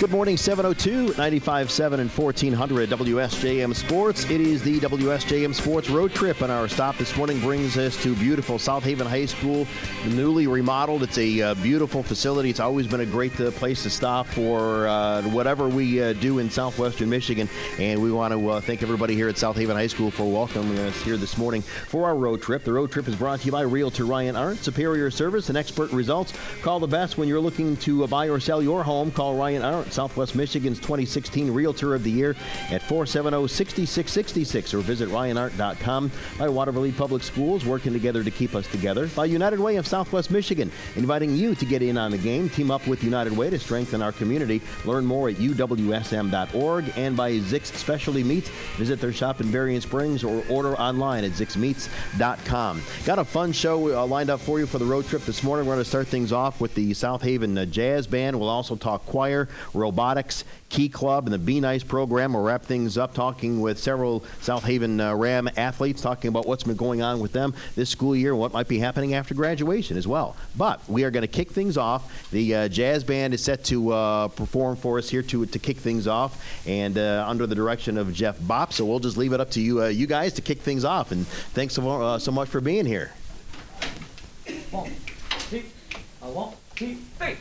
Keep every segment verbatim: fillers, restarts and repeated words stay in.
Good morning, seven oh two, ninety-five point seven and fourteen hundred W S J M Sports. It is the W S J M Sports Road Trip, and our stop this morning brings us to beautiful South Haven High School, newly remodeled. It's a uh, beautiful facility. It's always been a great uh, place to stop for uh, whatever we uh, do in southwestern Michigan, and we want to uh, thank everybody here at South Haven High School for welcoming us here this morning for our road trip. The road trip is brought to you by Realtor Ryan Arndt, superior service and expert results. Call the best when you're looking to uh, buy or sell your home. Call Ryan Arndt, Southwest Michigan's twenty sixteen Realtor of the Year at four seven zero, six six six six, or visit ryan art dot com. By Waterville Public Schools, working together to keep us together. By United Way of Southwest Michigan, inviting you to get in on the game. Team up with United Way to strengthen our community. Learn more at u w s m dot org. And by Zix Specialty Meats, visit their shop in Berrien Springs or order online at zix meats dot com. Got a fun show uh, lined up for you for the road trip this morning. We're going to start things off with the South Haven uh, Jazz Band. We'll also talk choir, robotics, Key Club, and the Be Nice program. We'll wrap things up talking with several South Haven uh, Ram athletes, talking about what's been going on with them this school year and what might be happening after graduation as well. But we are going to kick things off. The uh, Jazz Band is set to uh, perform for us here to to kick things off, and uh, under the direction of Jeff Bopp. So we'll just leave it up to you, uh, you guys, to kick things off. And thanks so, uh, so much for being here. One, two, uh, one, two, three.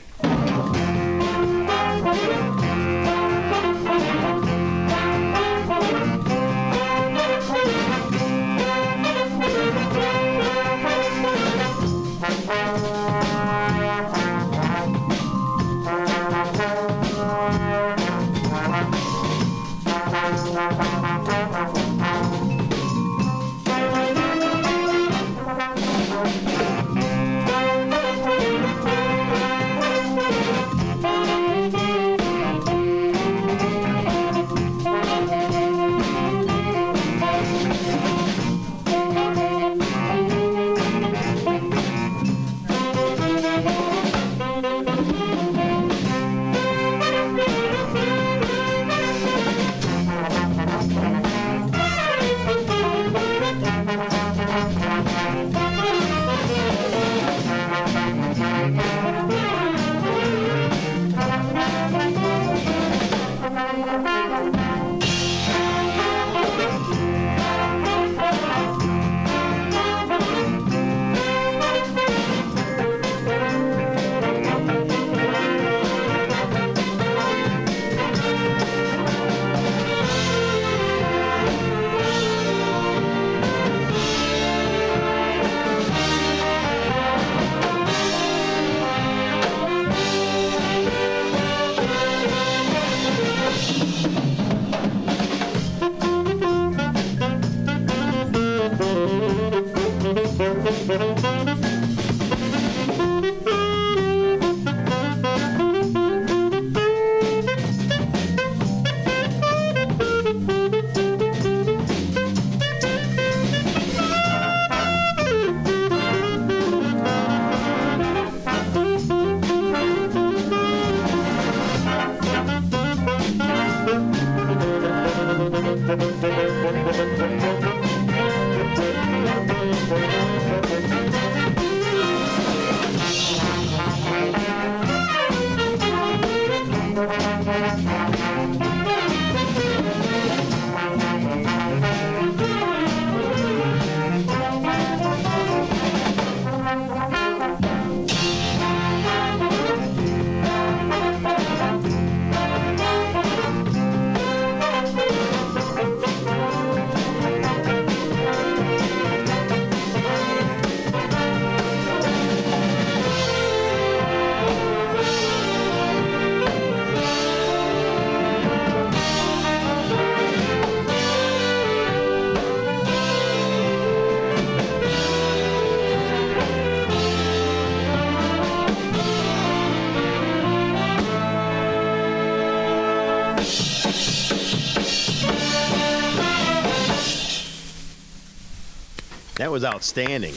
That was outstanding.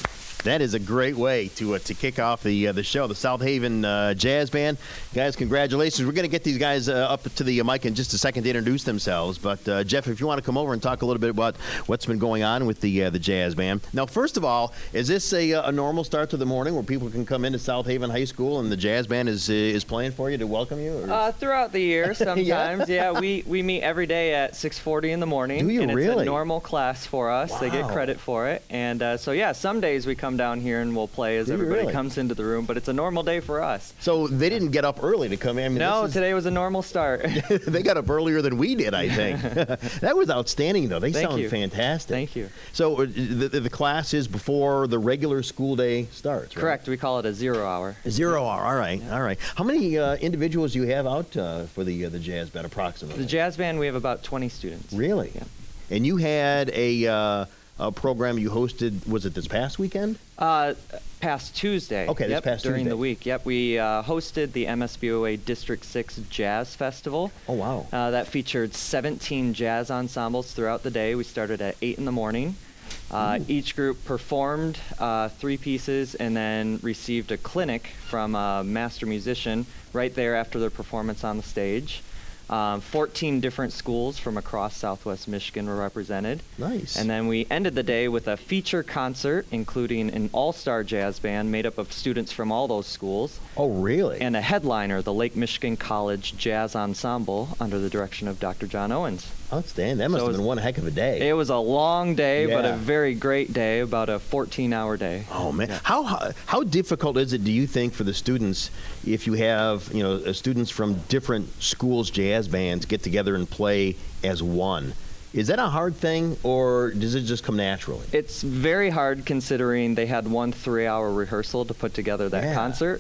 That is a great way to uh, to kick off the uh, the show, the South Haven uh, Jazz Band. Guys, congratulations. We're going to get these guys uh, up to the mic in just a second to introduce themselves. But, uh, Jeff, if you want to come over and talk a little bit about what's been going on with the uh, the Jazz Band. Now, first of all, is this a, a normal start to the morning where people can come into South Haven High School and the Jazz Band is is playing for you to welcome you? Or? Uh, throughout the year, sometimes. yeah, yeah we, we meet every day at six forty in the morning. Do you and it's really? a normal class for us. Wow. They get credit for it. And uh, so, yeah, some days we come down here and we'll play as Do you everybody really? comes into the room, but it's a normal day for us. So they didn't get up early to come in? I mean, No, this is, today was a normal start. they got up earlier than we did, I think. That was outstanding, though. They Thank sound you. fantastic. Thank you. So uh, the, the class is before the regular school day starts, right? Correct. We call it a zero hour. Zero hour. All right. All right. How many uh, individuals do you have out uh, for the uh, the jazz band, approximately? The jazz band, we have about twenty students. Really? Yeah. And you had a, uh, a program you hosted, was it this past weekend? Uh, past Tuesday. Okay, this yep, past during Tuesday. the week. Yep, we uh, hosted the M S B O A District six Jazz Festival. Oh, wow. Uh, that featured seventeen jazz ensembles throughout the day. We started at eight in the morning. Uh, each group performed uh, three pieces and then received a clinic from a master musician right there after their performance on the stage. Um, fourteen different schools from across Southwest Michigan were represented. Nice. And then we ended the day with a feature concert, including an all-star jazz band made up of students from all those schools, Oh, really? and a headliner, the Lake Michigan College Jazz Ensemble, under the direction of Doctor John Owens. Outstanding. That must So have it been was- one heck of a day. It was a long day, but Yeah. a very great day, about a fourteen-hour day. Oh man, how, how how difficult is it, do you think, for the students if you have you know uh, students from different schools' jazz bands get together and play as one? Is that a hard thing, or does it just come naturally? It's very hard considering they had one three-hour rehearsal to put together that Yeah. concert,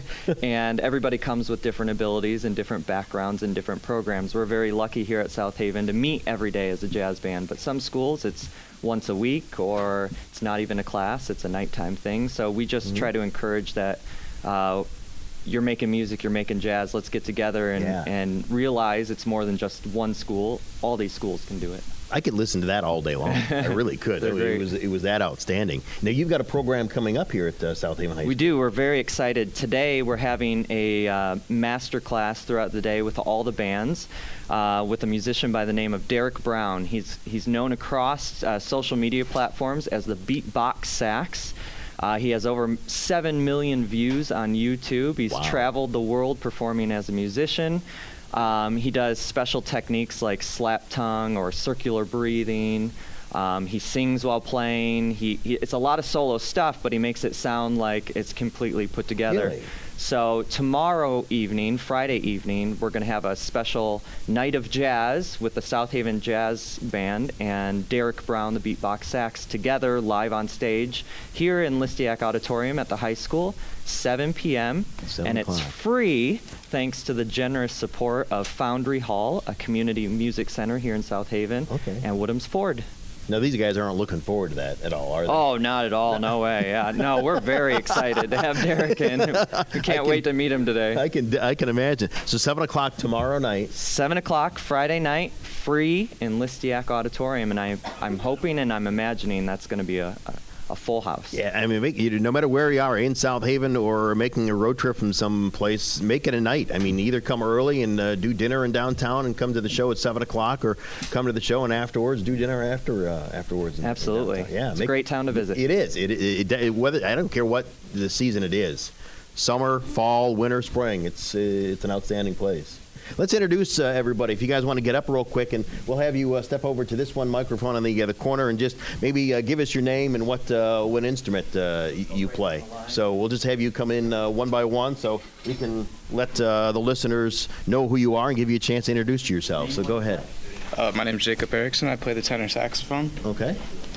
and everybody comes with different abilities and different backgrounds and different programs. We're very lucky here at South Haven to meet every day as a jazz band, but some schools it's once a week, or it's not even a class, it's a nighttime thing. So we just Mm-hmm. try to encourage that uh, you're making music, you're making jazz, let's get together and, Yeah. and realize it's more than just one school. All these schools can do it. I could listen to that all day long. I really could. They're it, great. was it was that outstanding. Now you've got a program coming up here at uh, South Haven High School. We do. We're very excited. Today we're having a uh, master class throughout the day with all the bands, uh, with a musician by the name of Derek Brown. He's he's known across uh, social media platforms as the Beatbox Sax. Uh, he has over seven million views on YouTube. He's Wow. traveled the world performing as a musician. Um, he does special techniques like slap tongue or circular breathing. Um, he sings while playing. He, he it's a lot of solo stuff, but he makes it sound like it's completely put together. Really? So tomorrow evening, Friday evening, we're going to have a special night of jazz with the South Haven Jazz Band and Derek Brown, the Beatbox Sax, together live on stage here in Listiak Auditorium at the high school, seven p.m. Seven and it's o'clock. free thanks to the generous support of Foundry Hall, a community music center here in South Haven, Okay. and Woodham's Ford. Now these guys aren't looking forward to that at all, are they? Oh, not at all. No way. Yeah, no, we're very excited to have Derek in. We can't wait to meet him today. I can I can imagine. So seven o'clock tomorrow night. Seven o'clock Friday night, free in Listiak Auditorium, and I, I'm hoping and I'm imagining that's going to be a, a, a full house. Yeah, I mean, make, you, no matter where you are in South Haven or making a road trip from some place, make it a night. I mean, either come early and uh, do dinner in downtown and come to the show at seven o'clock, or come to the show and afterwards do dinner after uh, afterwards. in- in Absolutely. downtown. Yeah, It's make- a great town to visit. It is. It, it, it, it whether I don't care what the season it is, summer, fall, winter, spring. It's uh, it's an outstanding place. Let's introduce uh, everybody. If you guys want to get up real quick, and we'll have you uh, step over to this one microphone on the uh, the corner, and just maybe uh, give us your name and what uh, what instrument uh, y- you play. So we'll just have you come in uh, one by one, so we can let uh, the listeners know who you are and give you a chance to introduce yourself. So go ahead. Uh, my name is Jacob Erickson. I play the tenor saxophone. Okay.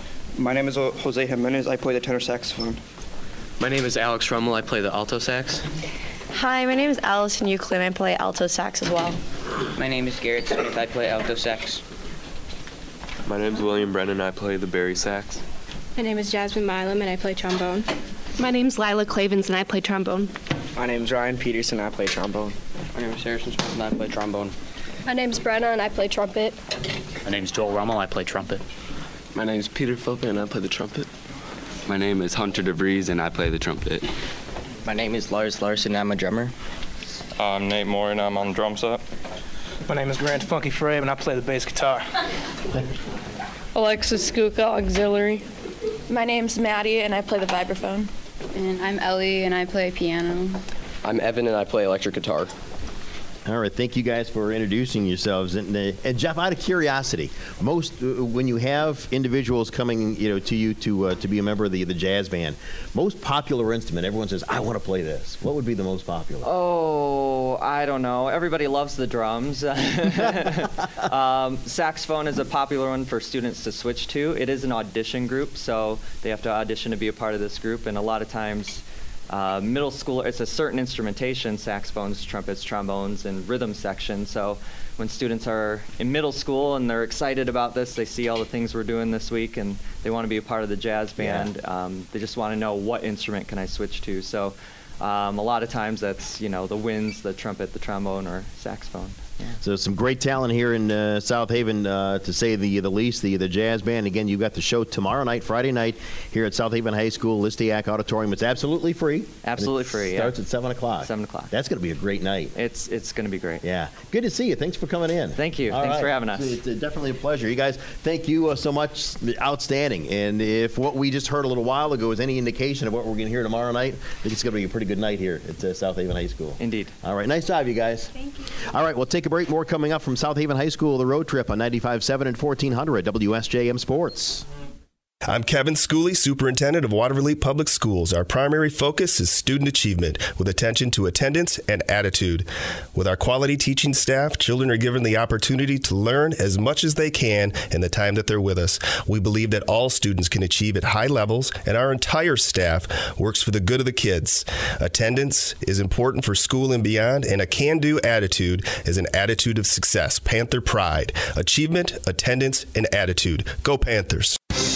My name is O- Jose Jimenez. I play the tenor saxophone. My name is Alex Rummel. I play the alto sax. Hi, my name is Allison Euclid. I play alto sax as well. My name is Garrett Smith. I play alto sax. My name is William Brennan. I play the Barry sax. My name is Jasmine Milam, and I play trombone. My name's Lila Clavens, and I play trombone. My name is Ryan Peterson. I play trombone. My name is Harrison Smith, and I play trombone. My name is Brenna, and I play trumpet. My name is Joel Rummel. I play trumpet. My name is Peter Philip, and I play the trumpet. My name is Hunter DeVries, and I play the trumpet. My name is Lars Larson, I'm a drummer. I'm Nate Moore, and I'm on the drum set. My name is Grant Funky Frame, and I play the bass guitar. Alexis Skuka, auxiliary. My name's Maddie, and I play the vibraphone. And I'm Ellie, and I play piano. I'm Evan, and I play electric guitar. All right, thank you guys for introducing yourselves. And, uh, and Jeff, out of curiosity, most uh, when you have individuals coming, you know, to you to uh, to be a member of the the jazz band, most popular instrument, everyone says, "I want to play this." What would be the most popular? Oh, I don't know. Everybody loves the drums. um, saxophone is a popular one for students to switch to. It is an audition group, so they have to audition to be a part of this group, and a lot of times. Uh, middle school, it's a certain instrumentation, saxophones, trumpets, trombones, and rhythm section. So when students are in middle school and they're excited about this, they see all the things we're doing this week and they want to be a part of the jazz band. Yeah. Um, they just want to know what instrument can I switch to. So um, a lot of times that's, you know, the winds, the trumpet, the trombone, or saxophone. Yeah. So some great talent here in uh, South Haven, uh, to say the the least. The the jazz band. Again, you've got the show tomorrow night, Friday night, here at South Haven High School, Listiak Auditorium. It's absolutely free. Absolutely free. Starts yeah. at seven o'clock. Seven o'clock. That's going to be a great night. It's it's going to be great. Yeah. Good to see you. Thanks for coming in. Thank you. All Thanks right. for having us. It's, it's definitely a pleasure. You guys, thank you uh, so much. Outstanding. And if what we just heard a little while ago is any indication of what we're going to hear tomorrow night, I think it's going to be a pretty good night here at uh, South Haven High School. Indeed. All right. Nice job, you guys. Thank you. All right. We'll take a break. More coming up from South Haven High School, the road trip on ninety-five point seven and fourteen hundred W S J M Sports. I'm Kevin Schooley, Superintendent of Waterville Public Schools. Our primary focus is student achievement, with attention to attendance and attitude. With our quality teaching staff, children are given the opportunity to learn as much as they can in the time that they're with us. We believe that all students can achieve at high levels, and our entire staff works for the good of the kids. Attendance is important for school and beyond, and a can-do attitude is an attitude of success. Panther pride, achievement, attendance, and attitude. Go Panthers.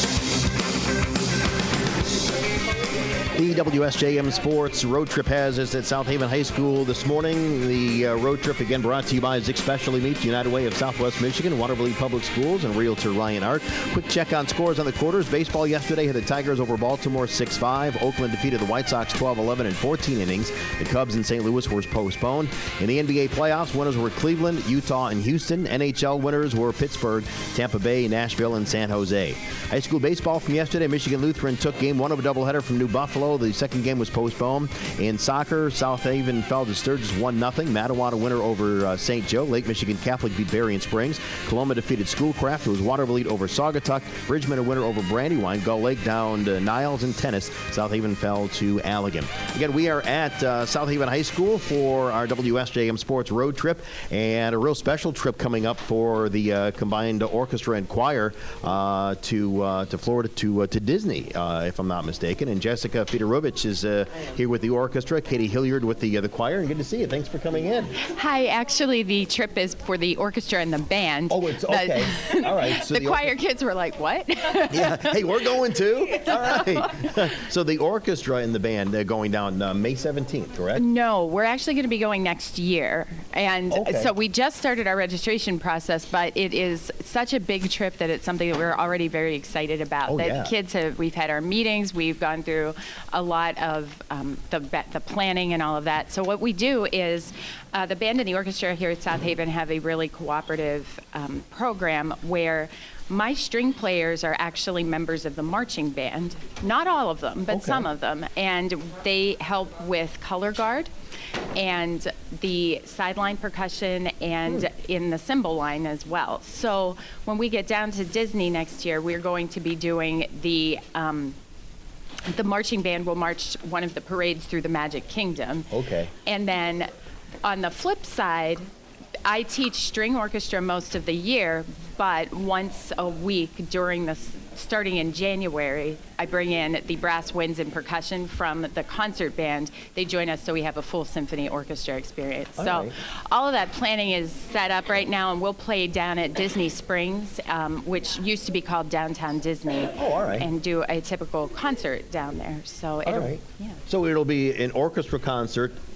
The W S J M Sports road trip has us at South Haven High School this morning. The uh, road trip, again, brought to you by Zick Specialty Meats, United Way of Southwest Michigan, Waterville Public Schools, and Realtor Ryan Hart. Quick check on scores on the quarters. Baseball yesterday had the Tigers over Baltimore six five. Oakland defeated the White Sox twelve eleven in fourteen innings. The Cubs in Saint Louis were postponed. In the N B A playoffs, winners were Cleveland, Utah, and Houston. N H L winners were Pittsburgh, Tampa Bay, Nashville, and San Jose. High school baseball from yesterday, Michigan Lutheran took game one of a doubleheader from New Buffalo. The second game was postponed. In soccer, South Haven fell to Sturgis one nothing. Mattawa winner over uh, Saint Joe. Lake Michigan Catholic beat Berrien Springs. Coloma defeated Schoolcraft. It was Waterville over Saugatuck. Bridgman a winner over Brandywine. Gull Lake down to Niles. In tennis, South Haven fell to Allegan. Again, we are at uh, South Haven High School for our W S J M Sports road trip, and a real special trip coming up for the uh, combined orchestra and choir uh, to uh, to Florida, to uh, to Disney, uh, if I'm not mistaken. And Jessica Fedorovich is uh, here with the orchestra. Katie Hilliard with the uh, the choir. And good to see you. Thanks for coming in. Hi. Actually, the trip is for the orchestra and the band. Oh, it's okay. All right. So the, the choir or- kids were like, "What?" Yeah. Hey, we're going too. All right. So the orchestra and the band are going down uh, May seventeenth, correct? No, we're actually going to be going next year. And Okay. so we just started our registration process, but it is such a big trip that it's something that we're already very excited about. Oh, the yeah. kids have, we've had our meetings, we've gone through a lot of um, the, the planning and all of that. So what we do is uh, the band and the orchestra here at South Haven have a really cooperative um, program where my string players are actually members of the marching band. Not all of them, but Okay. some of them. And they help with color guard and the sideline percussion and in the cymbal line as well. So when we get down to Disney next year, we're going to be doing the um, the marching band will march one of the parades through the Magic Kingdom. Okay. And then on the flip side, I teach string orchestra most of the year, but once a week during the, starting in January, I bring in the brass winds and percussion from the concert band. They join us so we have a full symphony orchestra experience. All so right. all of that planning is set up right now, and we'll play down at Disney Springs, um, which used to be called Downtown Disney. Oh, all right. And do a typical concert down there. So All it'll, right. yeah. So it'll be an orchestra concert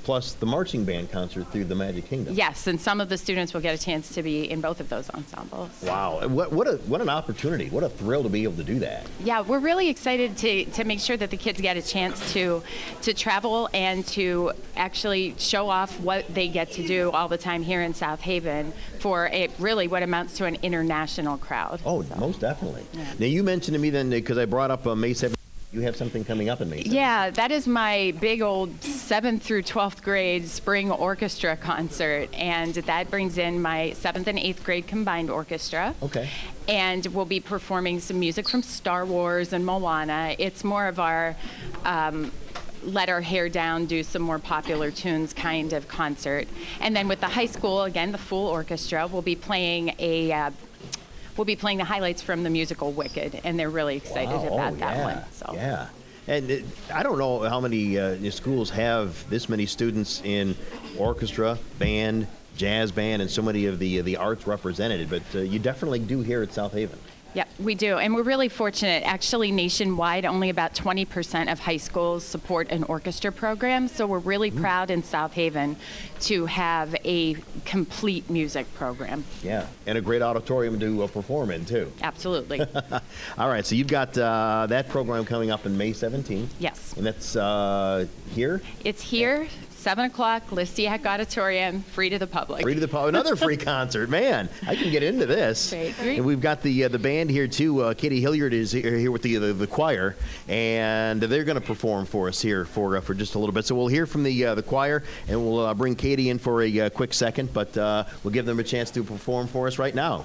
plus the marching band concert through the Magic Kingdom. Yes, and some of the students will get a chance to be in both of those ensembles. Wow, what what a what an opportunity! What a thrill to be able to do that. Yeah, we're really excited to to make sure that the kids get a chance to to travel and to actually show off what they get to do all the time here in South Haven for a really what amounts to an international crowd. Oh, so. Most definitely. Yeah. Now you mentioned to me then because I brought up uh, May seventeenth. You have something coming up in May seventeenth. Yeah, that is my big old seventh through twelfth grade spring orchestra concert, and that brings in my seventh and eighth grade combined orchestra. Okay. And we'll be performing some music from Star Wars and Moana. It's more of our um, let our hair down, do some more popular tunes kind of concert. And then with the high school, again, the full orchestra, we'll be playing a uh, We'll be playing the highlights from the musical Wicked, and they're really excited wow. about oh, that yeah. one. So. Yeah. And it, I don't know how many uh, schools have this many students in orchestra, band, jazz band, and so many of the, uh, the arts represented, but uh, you definitely do here at South Haven. Yep, we do. And we're really fortunate. Actually, nationwide, only about twenty percent of high schools support an orchestra program. So we're really mm. proud in South Haven to have a complete music program. Yeah, and a great auditorium to uh, perform in, too. Absolutely. All right, so you've got uh, that program coming up in May seventeenth. Yes. And that's uh, here? It's here. seven o'clock, Listiak Auditorium, free to the public. Free to the public. Another free concert. Man, I can get into this. Great. And we've got the uh, the band here, too. Uh, Katie Hilliard is here with the, the, the choir, and they're going to perform for us here for uh, for just a little bit. So we'll hear from the uh, the choir, and we'll uh, bring Katie in for a uh, quick second, but uh, we'll give them a chance to perform for us right now.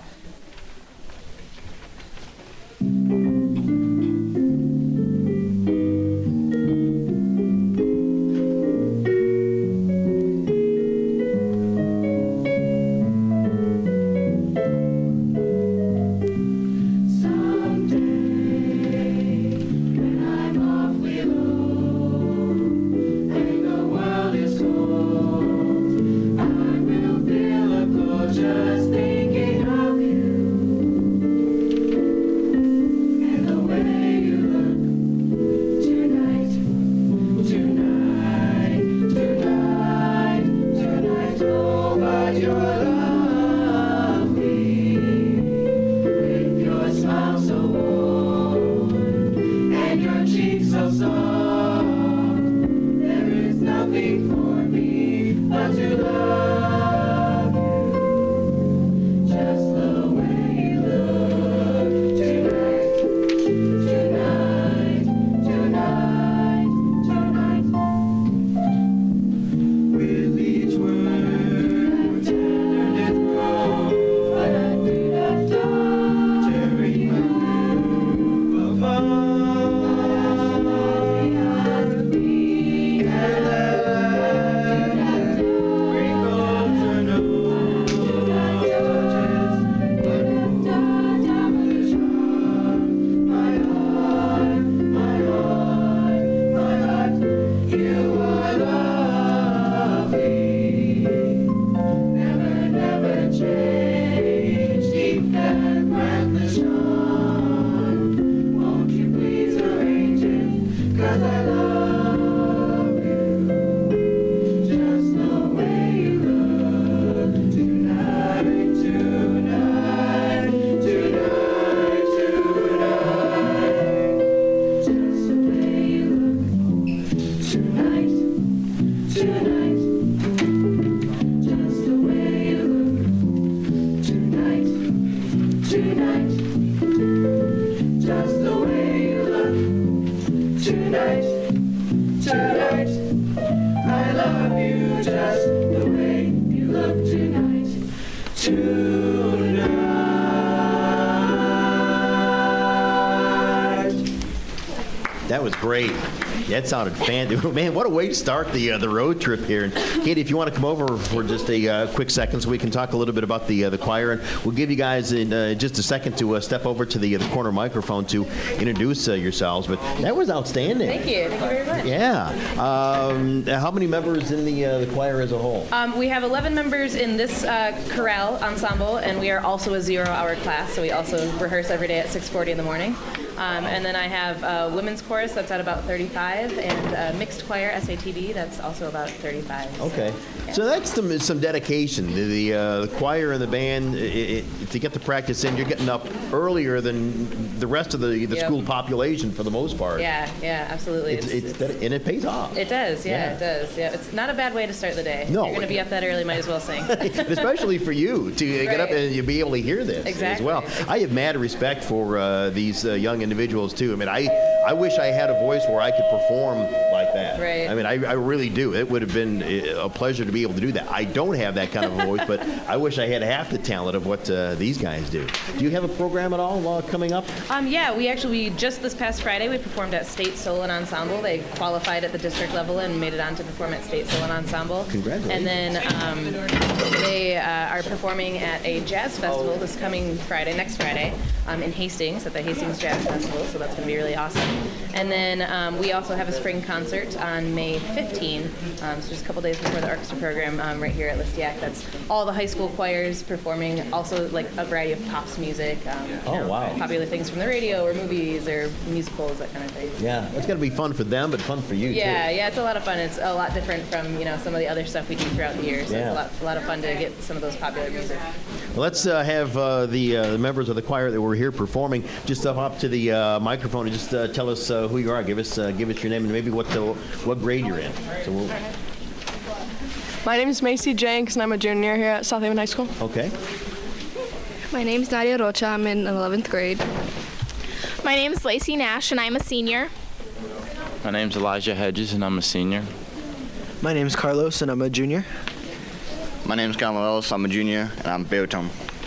That was great. That sounded fantastic. Man, what a way to start the uh, the road trip here. And Katie, if you want to come over for just a uh, quick second so we can talk a little bit about the uh, the choir. And we'll give you guys in uh, just a second to uh, step over to the, uh, the corner microphone to introduce uh, yourselves. But that was outstanding. Thank you. Thank you very much. Yeah. Um, how many members in the, uh, the choir as a whole? Um, we have eleven members in this uh, chorale ensemble, and we are also a zero-hour class, so we also rehearse every day at six forty in the morning. Um, and then I have uh, women's chorus that's at about thirty-five, and uh, mixed choir S A T B that's also about thirty-five. So, Okay. yeah. So that's some, some dedication. The, the, uh, the choir and the band, it, it, to get the practice in, you're getting up earlier than the rest of the, the Yep. school population for the most part. Yeah, yeah, absolutely. It's, it's, that- and it pays off. It does, yeah, Yeah. it does. Yeah, it's not a bad way to start the day. No. You're going to be up that early, might as well sing. Especially for you to get up Right. and you be able to hear this Exactly. as well. I have mad respect for uh, these uh, young individuals too. I mean, I I wish I had a voice where I could perform like that. Right. I mean, I, I really do. It would have been a pleasure to be able to do that. I don't have that kind of a voice, but I wish I had half the talent of what uh, these guys do. Do you have a program at all uh, coming up? Um, yeah, we actually, we just this past Friday, we performed at State Solo and Ensemble. They qualified at the district level and made it on to perform at State Solo and Ensemble. Congratulations. And then um, they uh, are performing at a jazz festival this coming Friday, next Friday, um, in Hastings, at the Hastings Jazz Festival, so that's going to be really awesome. And then um, we also have a spring concert on May fifteenth, um, so just a couple days before the orchestra program um, right here at Listiak. That's all the high school choirs performing, also like a variety of pops music. Um, you Oh, know, wow. Popular things from the radio or movies or musicals, that kind of thing. Yeah, it's got to be fun for them, but fun for you Yeah, too. yeah, it's a lot of fun. It's a lot different from, you know, some of the other stuff we do throughout the year. So Yeah. it's a lot, a lot of fun to get some of those popular music. Well, let's uh, have uh, the, uh, the members of the choir that were here performing just step up to the uh, microphone and just uh, tell us uh, who you are. Give us uh, give us your name and maybe what the, what grade you're in. So we'll, My name is Macy Jenks, and I'm a junior here at South Haven High School. okay. My name's Nadia Rocha. I'm in eleventh grade. My name is Lacey Nash, and I'm a senior. My name's Elijah Hedges, and I'm a senior. My name is Carlos, and I'm a junior. My name is Connell Ellis. I'm a junior, and I'm baritone.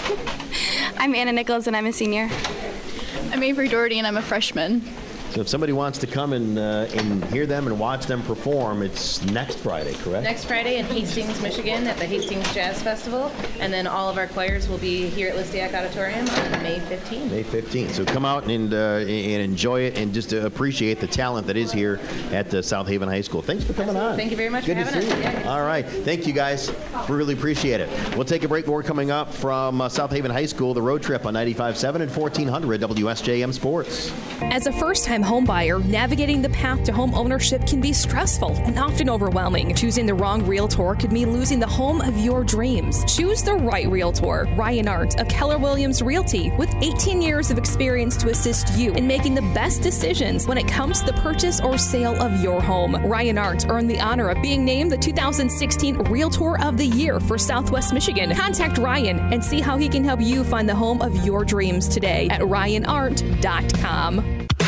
I'm Anna Nichols, and I'm a senior. I'm Avery Doherty, and I'm a freshman. So if somebody wants to come and uh, and hear them and watch them perform, it's next Friday, correct? Next Friday in Hastings, Michigan at the Hastings Jazz Festival. And then all of our choirs will be here at Listiak Auditorium on May fifteenth. May fifteenth. So come out and uh, and enjoy it and just uh, appreciate the talent that is here at uh, South Haven High School. Thanks for coming on. Thank you very much Good for to having see us. you. Yeah. All right. Thank you, guys. We really appreciate it. We'll take a break. More coming up from uh, South Haven High School, the road trip on ninety-five point seven and fourteen hundred W S J M Sports. As a first-time home buyer, navigating the path to home ownership can be stressful and often overwhelming. Choosing the wrong realtor could mean losing the home of your dreams. Choose the right realtor. Ryan Arndt of Keller Williams Realty, with eighteen years of experience to assist you in making the best decisions when it comes to the purchase or sale of your home. Ryan Arndt earned the honor of being named the two thousand sixteen Realtor of the Year for Southwest Michigan. Contact Ryan and see how he can help you find the home of your dreams today at ryan arndt dot com.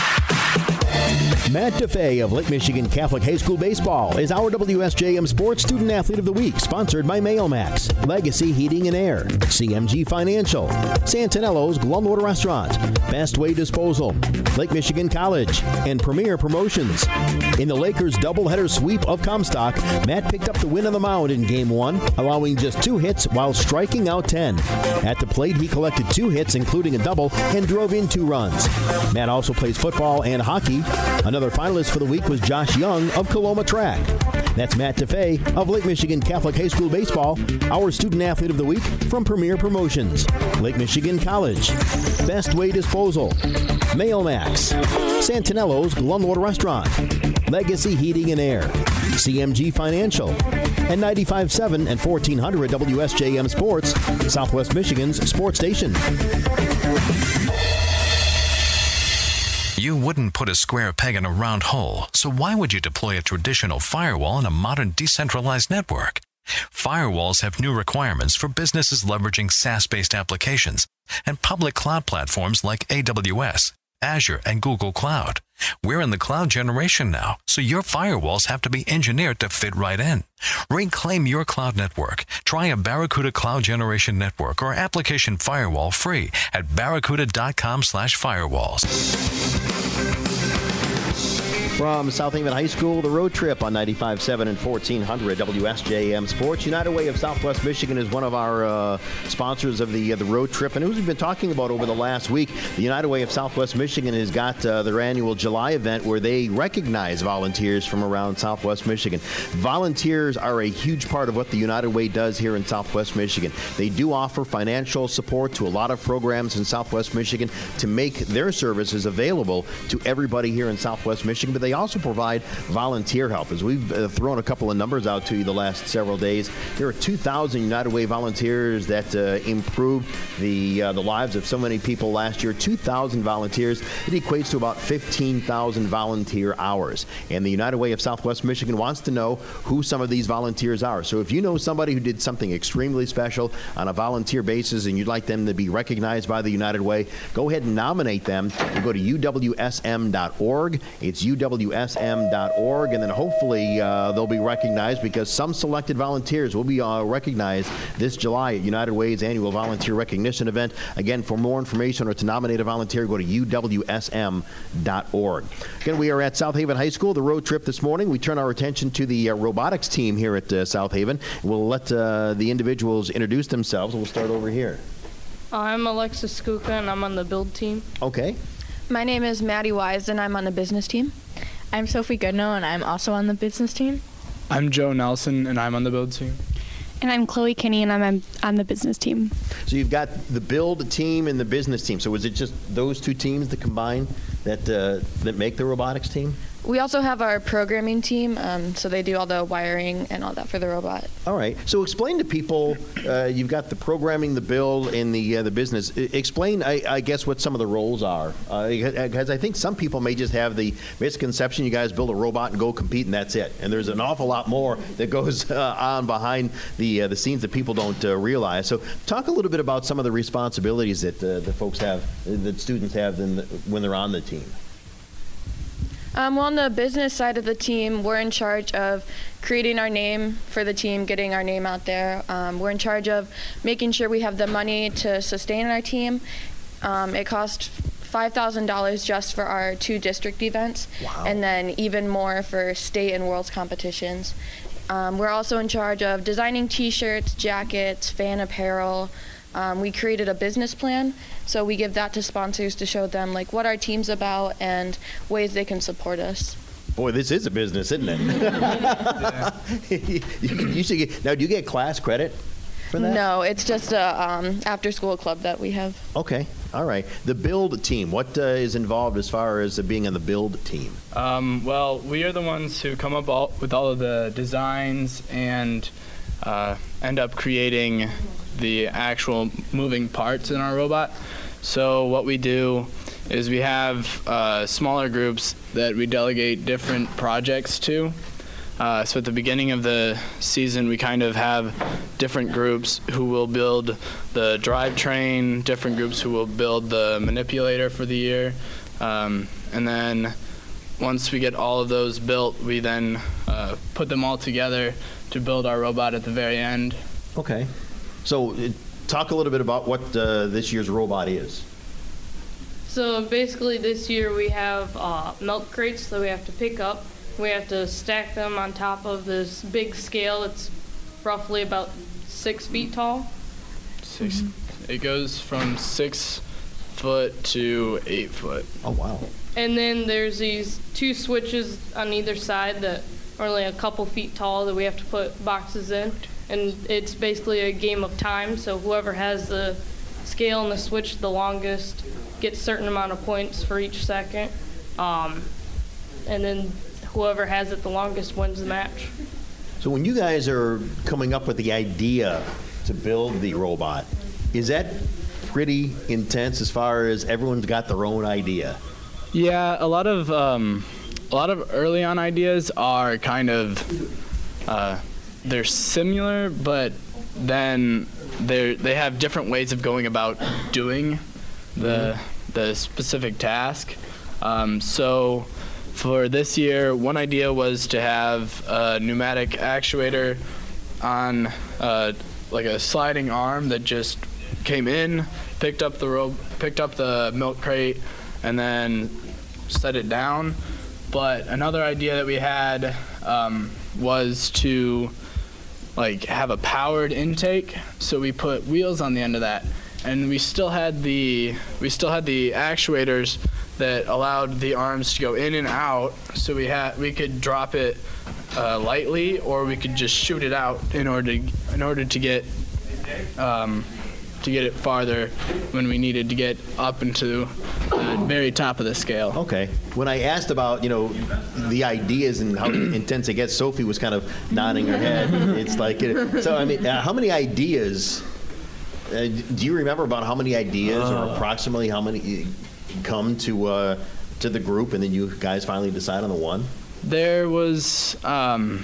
Matt DeFay of Lake Michigan Catholic High School Baseball is our W S J M Sports Student Athlete of the Week, sponsored by Mailmax, Legacy Heating and Air, C M G Financial, Santinello's Glumwood Restaurant, Best Way Disposal, Lake Michigan College, and Premier Promotions. In the Lakers doubleheader sweep of Comstock, Matt picked up the win on the mound in Game one, allowing just two hits while striking out ten. At the plate, he collected two hits, including a double, and drove in two runs. Matt also plays football and hockey. Another finalist for the week was Josh Young of Coloma Track. That's Matt DeFay of Lake Michigan Catholic High School Baseball, our Student Athlete of the Week from Premier Promotions, Lake Michigan College, Best Way Disposal, Mailmax, Santinello's Glumwood Restaurant, Legacy Heating and Air, C M G Financial, and ninety-five point seven and fourteen hundred W S J M Sports, Southwest Michigan's sports station. You wouldn't put a square peg in a round hole, so why would you deploy a traditional firewall in a modern decentralized network? Firewalls have new requirements for businesses leveraging SaaS-based applications and public cloud platforms like A W S, Azure, and Google Cloud. We're in the cloud generation now, so your firewalls have to be engineered to fit right in. Reclaim your cloud network. Try a Barracuda Cloud Generation Network or application firewall free at barracuda dot com slash firewalls. From South Haven High School, the road trip on ninety-five point seven and fourteen hundred W S J M Sports. United Way of Southwest Michigan is one of our uh, sponsors of the uh, the road trip. And as we've been talking about over the last week, the United Way of Southwest Michigan has got uh, their annual July event where they recognize volunteers from around Southwest Michigan. Volunteers are a huge part of what the United Way does here in Southwest Michigan. They do offer financial support to a lot of programs in Southwest Michigan to make their services available to everybody here in Southwest Michigan, but they also provide volunteer help. As we've uh, thrown a couple of numbers out to you the last several days, there are two thousand United Way volunteers that uh, improved the uh, the lives of so many people last year. two thousand volunteers. It equates to about fifteen thousand volunteer hours. And the United Way of Southwest Michigan wants to know who some of these volunteers are. So if you know somebody who did something extremely special on a volunteer basis and you'd like them to be recognized by the United Way, go ahead and nominate them. You go to U W S M dot org. It's U W S M dot org, and then hopefully uh, they'll be recognized because some selected volunteers will be uh, recognized this July at United Way's annual volunteer recognition event. Again, for more information or to nominate a volunteer, go to U W S M dot org. Again, we are at South Haven High School, the road trip this morning. We turn our attention to the uh, robotics team here at uh, South Haven. We'll let uh, the individuals introduce themselves. We'll start over here. I'm Alexis Skuka, and I'm on the build team. Okay. My name is Maddie Wise, and I'm on the business team. I'm Sophie Goodnow, and I'm also on the business team. I'm Joe Nelson, and I'm on the build team. And I'm Chloe Kinney, and I'm on the business team. So you've got the build team and the business team. So is it just those two teams that combine that uh, that make the robotics team? We also have our programming team, um, so they do all the wiring and all that for the robot. All right. So explain to people, uh, you've got the programming, the build, and the uh, the business. I- explain, I, I guess, what some of the roles are. Because uh, I think some people may just have the misconception you guys build a robot and go compete and that's it. And there's an awful lot more that goes uh, on behind the uh, the scenes that people don't uh, realize. So talk a little bit about some of the responsibilities that uh, the folks have, that students have in the, when they're on the team. Um, well, on the business side of the team, we're in charge of creating our name for the team, getting our name out there. Um, we're in charge of making sure we have the money to sustain our team. Um, it costs five thousand dollars just for our two district events, wow. And then even more for state and world's competitions. Um, we're also in charge of designing T-shirts, jackets, fan apparel. Um, we created a business plan, so we give that to sponsors to show them like what our team's about and ways they can support us. Boy, this is a business, isn't it? you, you should get, now, do you get class credit for that? No, it's just a um, after-school club that we have. Okay, all right. The build team, what uh, is involved as far as uh, being on the build team? Um, well, we are the ones who come up all, with all of the designs and uh, end up creating the actual moving parts in our robot. So what we do is we have uh, smaller groups that we delegate different projects to. Uh, so at the beginning of the season, we kind of have different groups who will build the drivetrain, different groups who will build the manipulator for the year. Um, and then once we get all of those built, we then uh, put them all together to build our robot at the very end. Okay. So uh, talk a little bit about what uh, this year's robot is. So basically this year we have uh, milk crates that we have to pick up. We have to stack them on top of this big scale. It's roughly about six feet tall. Six. Mm-hmm. It goes from six foot to eight foot. Oh, wow. And then there's these two switches on either side that are only a couple feet tall that we have to put boxes in. And it's basically a game of time, so whoever has the scale and the switch the longest gets a certain amount of points for each second. Um, and then whoever has it the longest wins the match. So when you guys are coming up with the idea to build the robot, is that pretty intense as far as everyone's got their own idea? Yeah, a lot of um, a lot of early on ideas are kind of uh, they're similar, but then they they have different ways of going about doing the the specific task. Um, so for this year, one idea was to have a pneumatic actuator on uh, like a sliding arm that just came in, picked up the rope, picked up the milk crate, and then set it down. but another idea that we had um, was to like have a powered intake. So we put wheels on the end of that, and we still had the we still had the actuators that allowed the arms to go in and out. So we had we could drop it uh, lightly, or we could just shoot it out in order to, in order to get um, to get it farther when we needed to get up into the very top of the scale. Okay. When I asked about, you know, the ideas and how intense it gets, Sophie was kind of nodding her head. It's like, so I mean, uh, how many ideas, uh, do you remember about how many ideas uh. or approximately how many come to uh, to the group, and then you guys finally decide on the one? There was, um,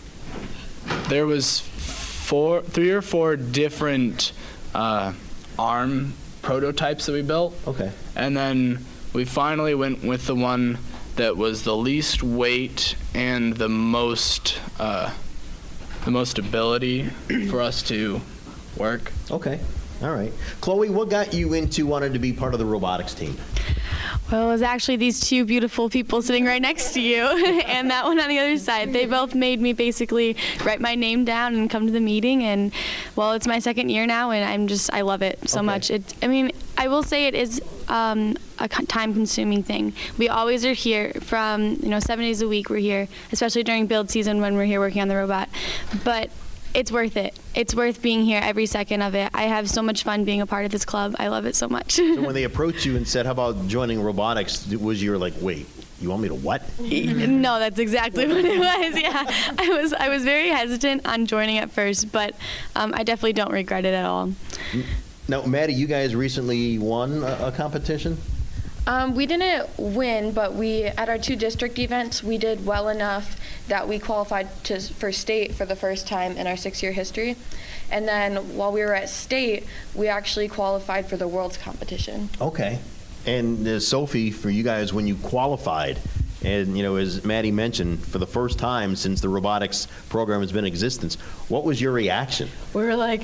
there was four, three or four different Uh, arm prototypes that we built. Okay. And then we finally went with the one that was the least weight and the most uh, the most ability for us to work. Okay. All right. Chloe, what got you into wanting to be part of the robotics team? Well, it was actually these two beautiful people sitting right next to you and that one on the other side. They both made me basically write my name down and come to the meeting. And, well, it's my second year now, and I'm just, I love it so okay. much. It, I mean, I will say it is um, a time-consuming thing. We always are here from, you know, seven days a week we're here, especially during build season when we're here working on the robot. But it's worth it. It's worth being here every second of it. I have so much fun being a part of this club. I love it so much. So when they approached you and said, how about joining robotics, was you like, wait, you want me to what? No, that's exactly what it was. Yeah, I was I was very hesitant on joining at first, but um, I definitely don't regret it at all. Now, Maddie, you guys recently won a, a competition? Um, we didn't win, but we at our two district events, we did well enough that we qualified to, for state for the first time in our six-year history. And then while we were at state, we actually qualified for the World's competition. Okay. And uh, Sophie, for you guys, when you qualified, and you know, as Maddie mentioned, for the first time since the robotics program has been in existence, what was your reaction? We were like,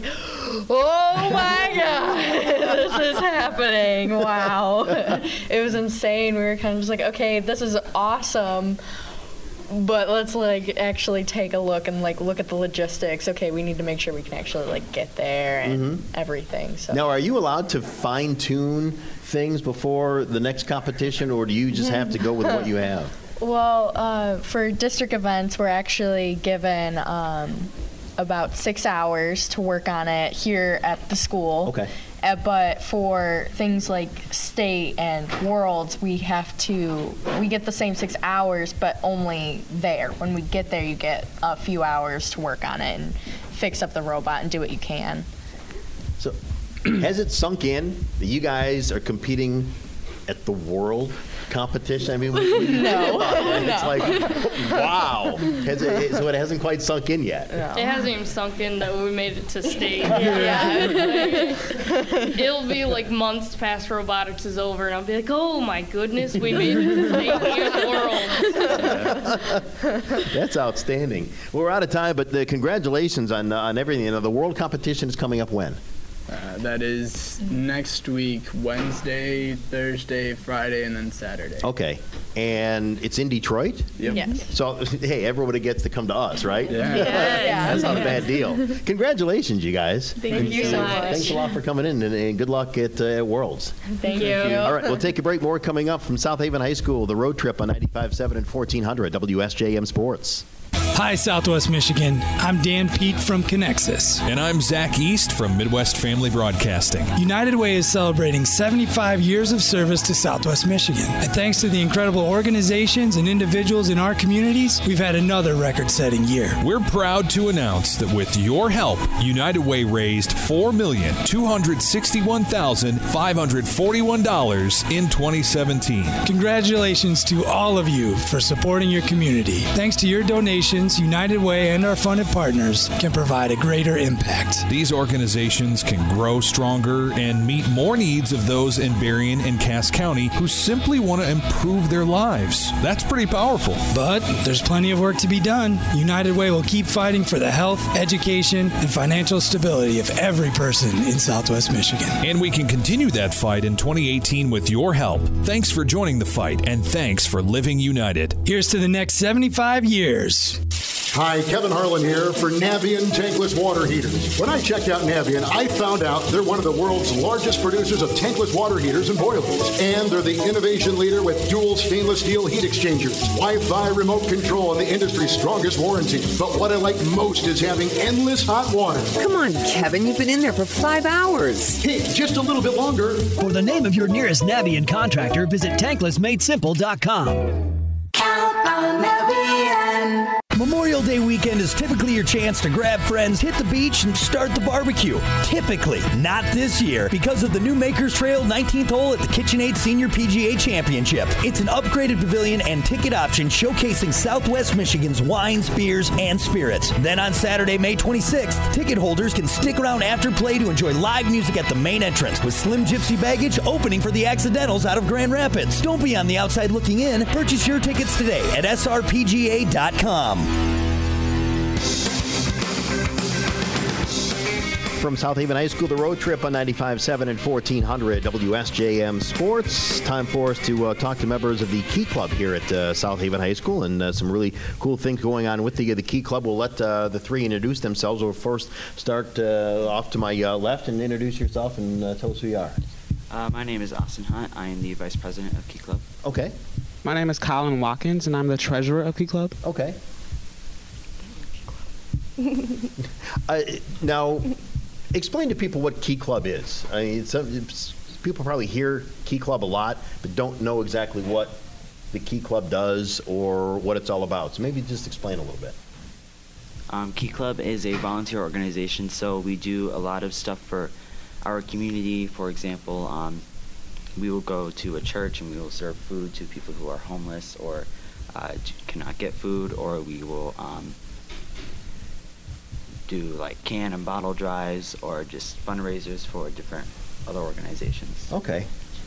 oh my God, this is happening. Wow. It was insane. We were kind of just like, okay, this is awesome, but let's like actually take a look and like look at the logistics. Okay, we need to make sure we can actually like get there and mm-hmm. everything. So now, are you allowed to fine tune things before the next competition, or do you just have to go with what you have? Well, uh, for district events, we're actually given um, about six hours to work on it here at the school. Okay. Uh, but for things like state and worlds, we have to, we get the same six hours, but only there. When we get there, you get a few hours to work on it and fix up the robot and do what you can. So has it sunk in that you guys are competing at the world competition? I mean, we, we no. It. It's like, wow. Has it, so it hasn't quite sunk in yet. No. It hasn't even sunk in that we made it to state. Yeah. Like, it'll be like months past robotics is over, and I'll be like, oh my goodness, we made it to state in the world. That's outstanding. Well, we're out of time, but the congratulations on uh, on everything. You know, the world competition is coming up when? Uh, that is next week, Wednesday, Thursday, Friday, and then Saturday. Okay. And it's in Detroit? Yep. Yes. So, hey, everybody gets to come to us, right? Yeah. Yeah. Yeah. That's not a bad deal. Congratulations, you guys. Thank and, you so much. Thanks a lot for coming in, and, and good luck at, uh, at Worlds. Thank, Thank you. you. All right, we'll take a break. More coming up from South Haven High School, the road trip on ninety-five point seven and fourteen hundred W S J M Sports. Hi, Southwest Michigan. I'm Dan Pete from Connexus. And I'm Zach East from Midwest Family Broadcasting. United Way is celebrating seventy-five years of service to Southwest Michigan. And thanks to the incredible organizations and individuals in our communities, we've had another record-setting year. We're proud to announce that with your help, United Way raised four million two hundred sixty-one thousand five hundred forty-one dollars in twenty seventeen. Congratulations to all of you for supporting your community. Thanks to your donations, students, United Way, and our funded partners can provide a greater impact. These organizations can grow stronger and meet more needs of those in Berrien and Cass County who simply want to improve their lives. That's pretty powerful. But there's plenty of work to be done. United Way will keep fighting for the health, education, and financial stability of every person in Southwest Michigan. And we can continue that fight in twenty eighteen with your help. Thanks for joining the fight, and thanks for living united. Here's to the next seventy-five years. Hi, Kevin Harlan here for Navien tankless water heaters. When I checked out Navien, I found out they're one of the world's largest producers of tankless water heaters and boilers. And they're the innovation leader with dual stainless steel heat exchangers, Wi-Fi remote control, and the industry's strongest warranty. But what I like most is having endless hot water. Come on, Kevin, you've been in there for five hours. Hey, just a little bit longer. For the name of your nearest Navien contractor, visit tankless made simple dot com. Count on Navien. Memorial Day weekend is typically your chance to grab friends, hit the beach, and start the barbecue. Typically, not this year because of the new Makers Trail nineteenth hole at the KitchenAid Senior P G A Championship. It's an upgraded pavilion and ticket option showcasing Southwest Michigan's wines, beers, and spirits. Then on Saturday, May twenty-sixth, ticket holders can stick around after play to enjoy live music at the main entrance with Slim Gypsy Baggage opening for the Accidentals out of Grand Rapids. Don't be on the outside looking in. Purchase your tickets today at S R P G A dot com. From South Haven High School, the road trip on ninety-five point seven and fourteen hundred W S J M Sports. Time for us to uh, talk to members of the Key Club here at uh, South Haven High School, and uh, some really cool things going on with the, the Key Club. We'll let uh, the three introduce themselves. We'll first start uh, off to my uh, left and introduce yourself and uh, tell us who you are. Uh, my name is Austin Hunt. I am the Vice President of Key Club. Okay. My name is Colin Watkins, and I'm the Treasurer of Key Club. Okay. uh, now, explain to people what Key Club is. I mean, some, people probably hear Key Club a lot, but don't know exactly what the Key Club does or what it's all about. So maybe just explain a little bit. Um, Key Club is a volunteer organization, so we do a lot of stuff for our community. For example, um, we will go to a church and we will serve food to people who are homeless or uh, cannot get food, or we will um, do like can and bottle drives or just fundraisers for different other organizations. Okay.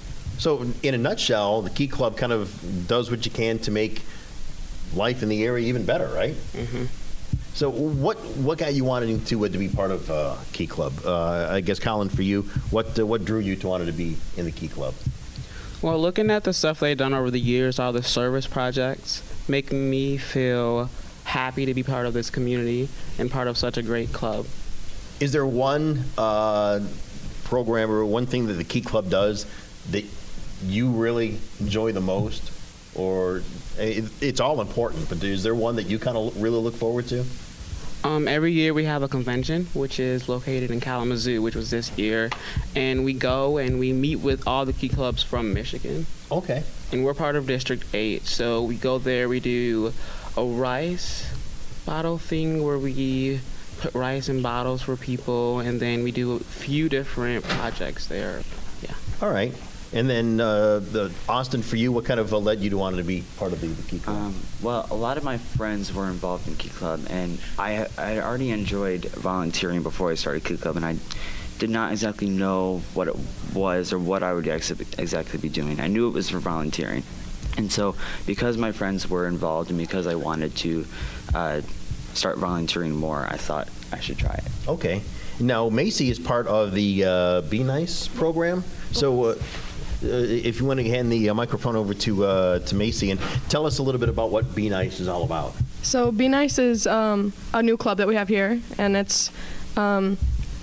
So in a nutshell, the Key Club kind of does what you can to make life in the area even better, right? Mm-hmm. So what what got you wanting to uh, to be part of uh, Key Club? Uh, I guess, Colin, for you, what uh, what drew you to wanting to be in the Key Club? Well, looking at the stuff they've done over the years, all the service projects, making me feel happy to be part of this community and part of such a great club. Is there one uh, program or one thing that the Key Club does that you really enjoy the most? Or it, it's all important, but is there one that you kind of really look forward to? Um, every year we have a convention, which is located in Kalamazoo, which was this year. And we go and we meet with all the Key Clubs from Michigan. Okay. And we're part of District eight. So we go there, we do a rice bottle thing where we put rice in bottles for people, and then we do a few different projects there. Yeah. All right. And then, uh, the Austin, for you, what kind of uh, led you to want to be part of the, the Key Club? Um, well, a lot of my friends were involved in Key Club, and I I already enjoyed volunteering before I started Key Club, and I did not exactly know what it was or what I would ex- exactly be doing. I knew it was for volunteering. And so because my friends were involved and because I wanted to uh, start volunteering more, I thought I should try it. Okay. Now, Macy is part of the uh, Be Nice program. So uh, uh, if you want to hand the uh, microphone over to uh, to Macy and tell us a little bit about what Be Nice is all about. So Be Nice is um, a new club that we have here, and it's um,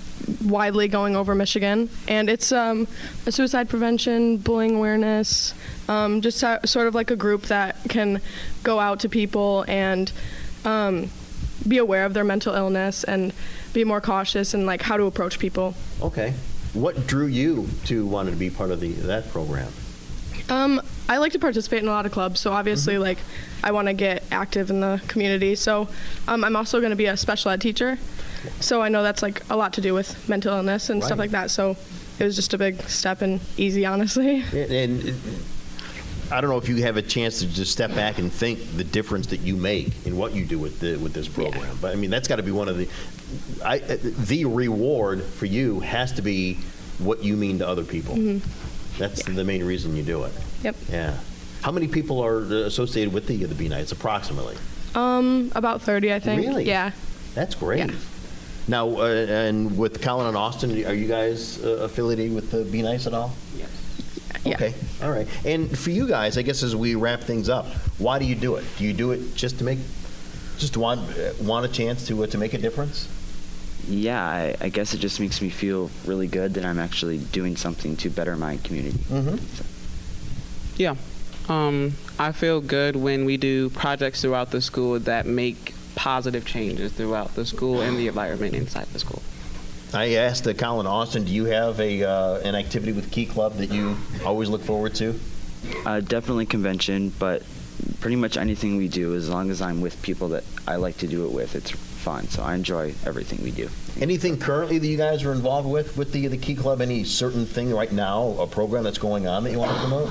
widely going over Michigan. And it's um, a suicide prevention, bullying awareness, um, just so, sort of like a group that can go out to people and um, be aware of their mental illness and be more cautious and like how to approach people. Okay. What drew you to want to be part of the that program? Um, I like to participate in a lot of clubs, so obviously, mm-hmm. like, I want to get active in the community. So, um, I'm also going to be a special ed teacher. So I know that's like a lot to do with mental illness and right. stuff like that. So it was just a big step and easy, honestly. And, and I don't know if you have a chance to just step back and think the difference that you make in what you do with the, with this program. Yeah. But I mean, that's got to be one of the, I, the reward for you has to be what you mean to other people. Mm-hmm. That's yeah. the main reason you do it. Yep. Yeah. How many people are associated with the the Be Nice approximately? Um, about thirty, I think. Really? Yeah. That's great. Yeah. Now, uh, and with Colin and Austin, are you guys uh, affiliated with the Be Nice at all? Yes. Okay. Yeah. All right. And for you guys, I guess as we wrap things up, why do you do it? Do you do it just to make, just to want uh, want a chance to uh, to make a difference? Yeah, I, I guess it just makes me feel really good that I'm actually doing something to better my community. Mm-hmm. So. Yeah. Um, I feel good when we do projects throughout the school that make positive changes throughout the school and the environment inside the school. I asked uh, Colin Austin, do you have a uh, an activity with Key Club that you always look forward to? Uh, definitely convention, but pretty much anything we do, as long as I'm with people that I like to do it with, it's fun. So I enjoy everything we do. Anything currently that you guys are involved with with the the Key Club? Any certain thing right now, a program that's going on that you want to promote?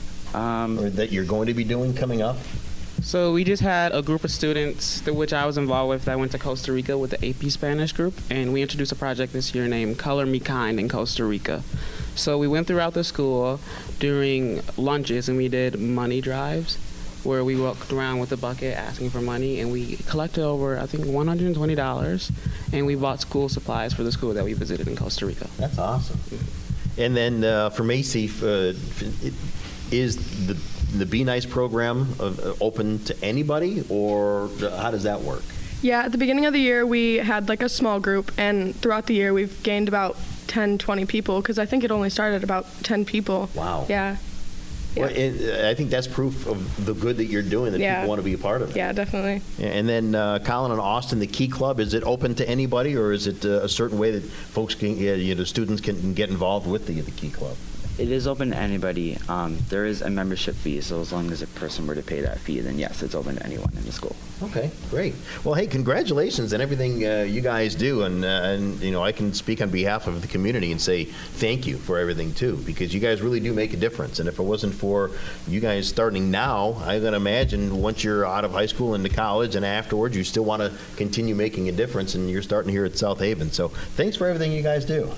Um, or that you're going to be doing coming up? So we just had a group of students, that which I was involved with, that went to Costa Rica with the A P Spanish group, and we introduced a project this year named Color Me Kind in Costa Rica. So we went throughout the school during lunches, and we did money drives, where we walked around with a bucket asking for money, and we collected over, I think, one hundred twenty dollars, and we bought school supplies for the school that we visited in Costa Rica. That's awesome. Mm-hmm. And then uh, for Macy, uh, it, is the the Be Nice program uh, open to anybody, or how does that work? Yeah, at the beginning of the year, we had like a small group, and throughout the year, we've gained about ten, twenty people, because I think it only started about ten people. Wow. Yeah. Well, it, I think that's proof of the good that you're doing, that yeah. people want to be a part of it. Yeah, definitely. And then uh, Colin and Austin, the Key Club, is it open to anybody, or is it uh, a certain way that folks can, you know, students can get involved with the, the Key Club? It is open to anybody. Um, there is a membership fee, so as long as a person were to pay that fee, then yes, it's open to anyone in the school. Okay, great. Well, hey, congratulations on everything uh, you guys do, and uh, and you know, I can speak on behalf of the community and say thank you for everything too, because you guys really do make a difference. And if it wasn't for you guys starting now, I'm gonna imagine once you're out of high school into college and afterwards, you still want to continue making a difference, and you're starting here at South Haven. So thanks for everything you guys do.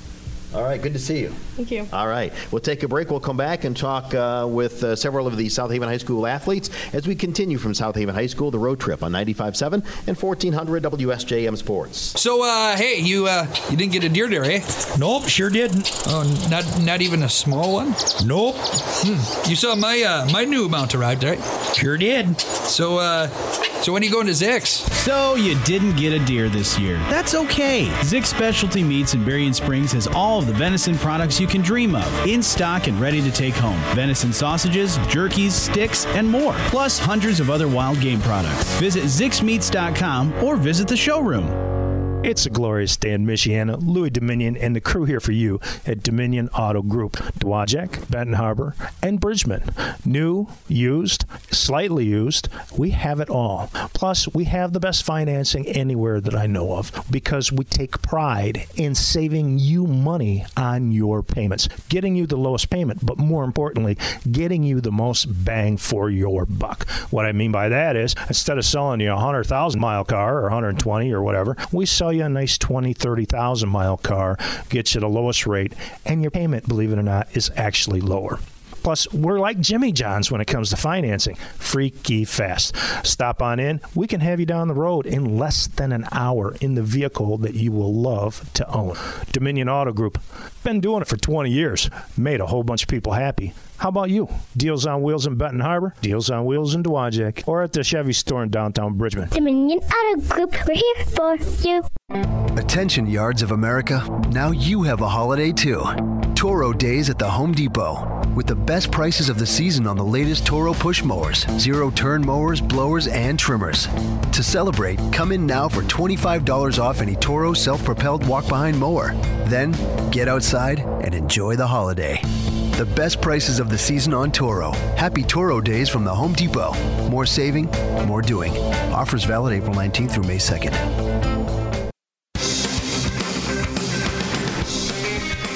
All right, good to see you. Thank you. All right, we'll take a break. We'll come back and talk uh, with uh, several of the South Haven High School athletes as we continue from South Haven High School, the road trip on ninety-five point seven and fourteen hundred W S J M Sports. So, uh, hey, you uh, you didn't get a deer there, eh? Nope, sure didn't. Oh, not not even a small one? Nope. Hmm. You saw my uh, my new mount arrived, right? Sure did. So, uh, so when are you going to Zick's? So you didn't get a deer this year. That's okay. Zick's Specialty Meats in Berrien Springs has all of the venison products you can dream of, in stock and ready to take home. Venison sausages, jerkies, sticks, and more. Plus hundreds of other wild game products. Visit zix meats dot com or visit the showroom. It's a glorious day in Michiana. Louis Dominion and the crew here for you at Dominion Auto Group. Dowagiac, Benton Harbor, and Bridgman. New, used, slightly used, we have it all. Plus, we have the best financing anywhere that I know of, because we take pride in saving you money on your payments. Getting you the lowest payment, but more importantly, getting you the most bang for your buck. What I mean by that is, instead of selling you a one hundred thousand mile car or one hundred twenty or whatever, we sell you a nice twenty, thirty thousand mile car, gets you the lowest rate, and your payment, believe it or not, is actually lower. Plus, we're like Jimmy John's when it comes to financing. Freaky fast. Stop on in. We can have you down the road in less than an hour in the vehicle that you will love to own. Dominion Auto Group. Been doing it for twenty years. Made a whole bunch of people happy. How about you? Deals on Wheels in Benton Harbor, Deals on Wheels in Dowagiac, or at the Chevy store in downtown Bridgman. Dominion Auto Group, we're here for you. Attention Yards of America, now you have a holiday too. Toro Days at the Home Depot. With the best prices of the season on the latest Toro push mowers, zero-turn mowers, blowers, and trimmers. To celebrate, come in now for twenty-five dollars off any Toro self-propelled walk-behind mower. Then, get outside and enjoy the holiday. The best prices of the season on Toro. Happy Toro Days from the Home Depot. More saving, more doing. Offers valid April nineteenth through May second.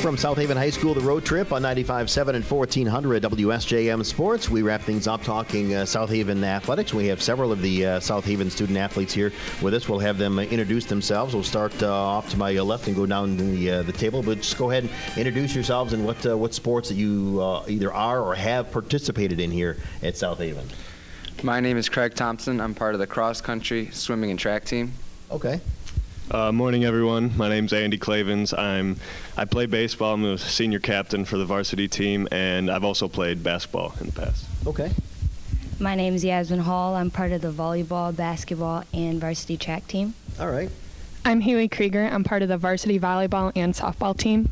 from South Haven High School, the road trip on ninety-five point seven and fourteen hundred W S J M Sports. We wrap things up talking uh, South Haven athletics. We have several of the uh, South Haven student athletes here with us. We'll have them uh, introduce themselves. We'll start uh, off to my uh, left and go down the uh, the table. But just go ahead and introduce yourselves and what uh, what sports that you uh, either are or have participated in here at South Haven. My name is Craig Thompson. I'm part of the cross country, swimming, and track team. Okay. Uh, morning, everyone. My name's Andy Clavens. I'm I play baseball. I'm the senior captain for the varsity team, and I've also played basketball in the past. Okay. My name is Yasmin Hall. I'm part of the volleyball, basketball, and varsity track team. All right. I'm Haley Krieger. I'm part of the varsity volleyball and softball team.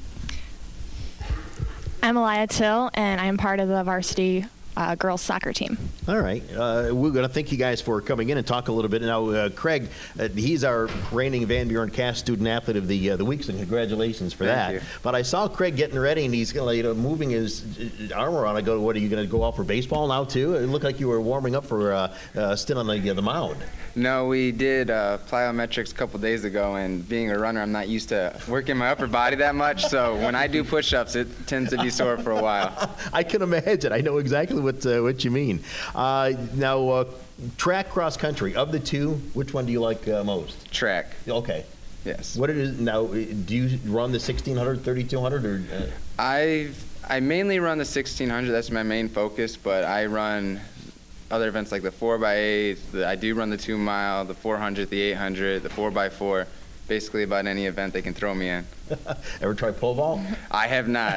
I'm Aliyah Till, and I'm part of the varsity uh, girls soccer team. All right. Uh, we're going to thank you guys for coming in and talk a little bit. Now, uh, Craig, uh, he's our reigning Van Buren Cast Student Athlete of the uh, the week, and congratulations for Thank that. you. But I saw Craig getting ready, and he's you know, moving his arm around. I go, what, are you going to go out for baseball now, too? It looked like you were warming up for uh, uh, still on the, uh, the mound. No, we did uh, plyometrics a couple days ago, and being a runner, I'm not used to working my upper body that much, so when I do push-ups, it tends to be sore for a while. I can imagine. I know exactly what uh, what you mean. Uh, now, uh, track cross country, of the two, which one do you like uh, most? Track. Okay. Yes. What it is now? Do you run the sixteen hundred, thirty-two hundred, or? Uh... I I mainly run the sixteen hundred. That's my main focus, but I run other events like the four by eight. The, I do run the two mile, the four hundred, the eight hundred, the four by four. Basically about any event they can throw me in. Ever try pole vault? I have not.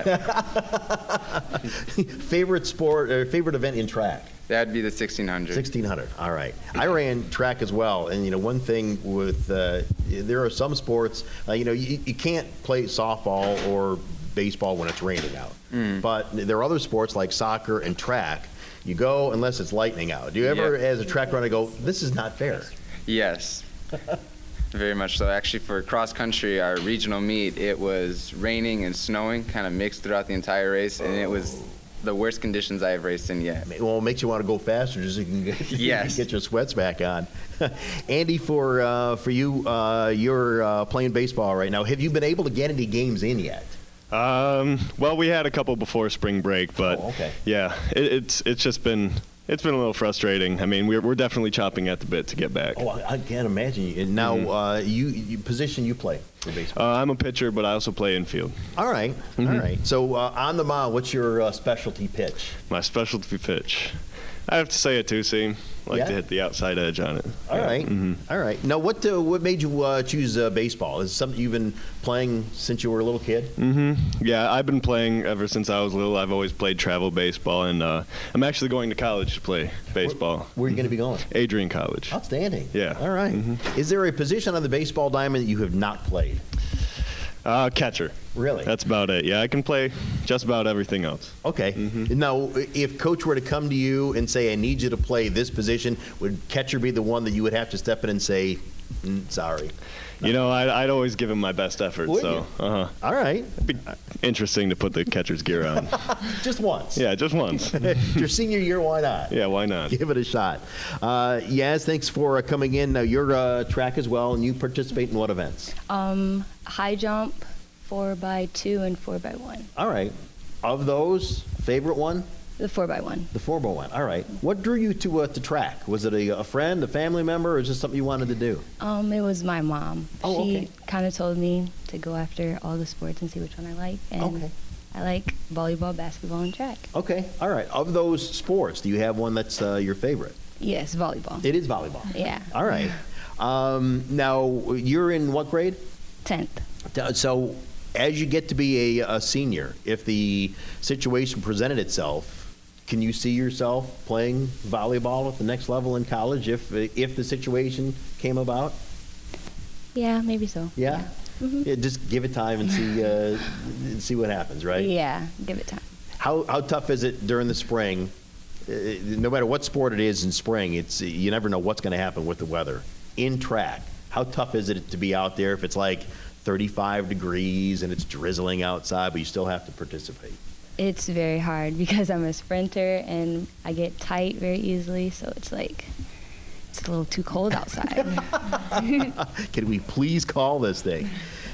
Favorite sport or favorite event in track? That'd be the sixteen hundred. sixteen hundred. All right. I ran track as well, and you know one thing with uh, there are some sports uh, you know you, you can't play softball or baseball when it's raining out, Mm. but there are other sports like soccer and track. You go unless it's lightning out. Do you ever, Yep. as a track runner, go, this is not fair? Yes. Very much so. Actually, for cross country, our regional meet, it was raining and snowing, kind of mixed throughout the entire race, and it was the worst conditions I've raced in yet. Well, it makes you want to go faster just so you can get, Yes. get your sweats back on. Andy, for uh, for you, uh, you're uh, playing baseball right now. Have you been able to get any games in yet? Um, well, we had a couple before spring break, but Oh, okay. yeah, it, it's it's just been it's been a little frustrating. I mean, we're we're definitely chopping at the bit to get back. Oh, I, I can't imagine. And now, Mhm. uh, you, you position you play for baseball. Uh, I'm a pitcher, but I also play infield. All right, Mhm. all right. So uh, on the mound, what's your uh, specialty pitch? My specialty pitch, I have to say a two seam. Like Yeah? to hit the outside edge on it. All Yeah. right, Mhm. all right. Now, what uh, what made you uh, choose uh, baseball? Is it something you've been playing since you were a little kid? hmm Yeah, I've been playing ever since I was little. I've always played travel baseball, and uh, I'm actually going to college to play baseball. Where are you going to be going? Adrian College. Outstanding. Yeah. All right. Mhm. Is there a position on the baseball diamond that you have not played? Uh, catcher. Really? That's about it. Yeah, I can play just about everything else. Okay. Now, if coach were to come to you and say, I need you to play this position, would catcher be the one that you would have to step in and say, mm, sorry? You know, I'd, I'd always give him my best effort. Would so, you? uh-huh. All right. It'd be interesting to put the catcher's gear on. Just once. Yeah, just once. Your senior year, why not? Yeah, why not? Give it a shot. Uh, Yaz, thanks for uh, coming in. Now, you're uh, track as well, and you participate in what events? Um, high jump, four by two, and four by one. All right. Of those, favorite one? The four by one. The four by one. All right. What drew you to uh, to track? Was it a, a friend, a family member, or just something you wanted to do? Um, it was my mom. Oh, she okay. kind of told me to go after all the sports and see which one I like. And Okay. I like volleyball, basketball, and track. Okay. All right. Of those sports, do you have one that's uh, your favorite? Yes, volleyball. It is volleyball. Yeah. All right. Um, now, you're in what grade? Tenth. So, as you get to be a, a senior, if the situation presented itself, can you see yourself playing volleyball at the next level in college if if the situation came about? Yeah, maybe so. Yeah. Mhm. Yeah, just give it time and see uh, see what happens, right? Yeah, give it time. How how tough is it during the spring? Uh, no matter what sport it is in spring, it's you never know what's going to happen with the weather. In track, how tough is it to be out there if it's like thirty-five degrees and it's drizzling outside, but you still have to participate? It's very hard because I'm a sprinter and I get tight very easily, so it's like it's a little too cold outside. Can we please call this thing?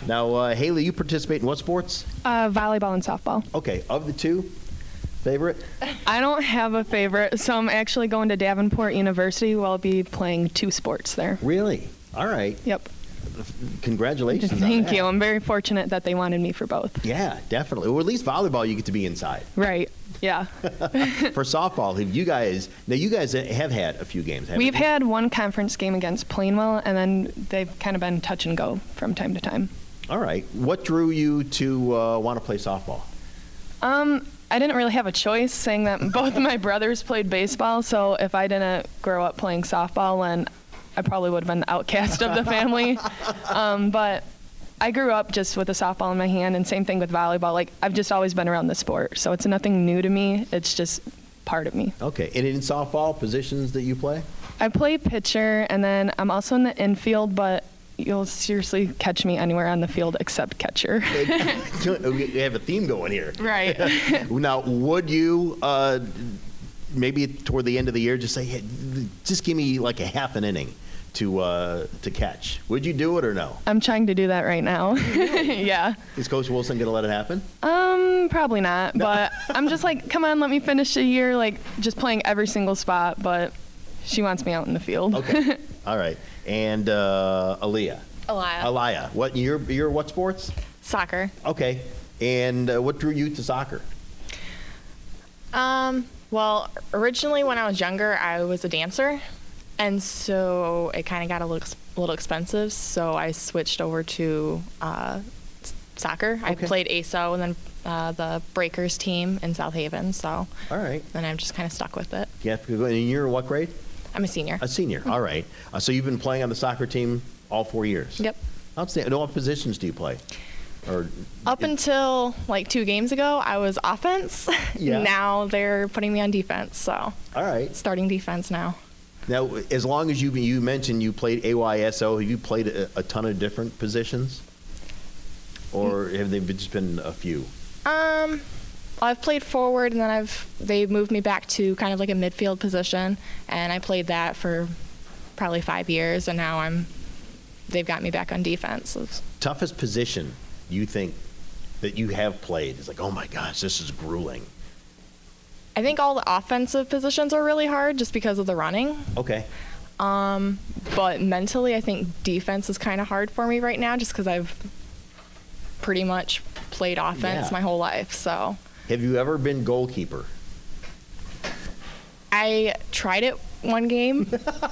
Now, uh, Haley, you participate in what sports? Uh, volleyball and softball. Okay, of the two, favorite? I don't have a favorite, so I'm actually going to Davenport University where I'll be playing two sports there. Really? All right. Yep. Congratulations on Thank that. you. I'm very fortunate that they wanted me for both. Yeah, definitely. Or at least volleyball, you get to be inside. Right. Yeah. For softball, have you guys, now you guys have had a few games, haven't We've you? had one conference game against Plainwell, and then they've kind of been touch and go from time to time. All right. What drew you to uh, want to play softball? Um, I didn't really have a choice, saying that both of my brothers played baseball, so if I didn't grow up playing softball, then I probably would have been the outcast of the family. Um, but I grew up just with a softball in my hand, and same thing with volleyball. Like, I've just always been around the sport, so it's nothing new to me. It's just part of me. Okay. And in softball, positions that you play? I play pitcher, and then I'm also in the infield, but you'll seriously catch me anywhere on the field except catcher. We have a theme going here. Right. Now, would you uh, maybe toward the end of the year just say, hey, just give me like a half an inning to uh, to catch? Would you do it or no? I'm trying to do that right now. Yeah. Is Coach Wilson going to let it happen? Um, probably not, but I'm just like, come on, let me finish a year, like, just playing every single spot, but she wants me out in the field. Okay. All right. And uh, Aaliyah. Aliyah. Aliyah. What, you're, you're what sports? Soccer. Okay. And uh, what drew you to soccer? Um, well, originally when I was younger, I was a dancer, and so it kind of got a little, a little expensive, so I switched over to uh, s- soccer. I Okay. played A S O and then uh, the Breakers team in South Haven, so All right. then I'm just kind of stuck with it. Yeah. And you're in what grade? I'm a senior. A senior. All right. Uh, so you've been playing on the soccer team all four years? Yep. Outstanding. And what positions do you play? Or Up until like two games ago, I was offense. Yeah. Now they're putting me on defense, so all right. starting defense now. Now, as long as you you mentioned you played A Y S O, have you played a, a ton of different positions, or have they just been a few? Um, I've played forward, and then I've they moved me back to kind of like a midfield position, and I played that for probably five years, and now I'm they've got me back on defense. Toughest position you think that you have played is like, oh my gosh, this is grueling. I think all the offensive positions are really hard just because of the running. Okay. Um, but mentally, I think defense is kind of hard for me right now, just because I've pretty much played offense Yeah. my whole life. So Have you ever been goalkeeper? I tried it one game.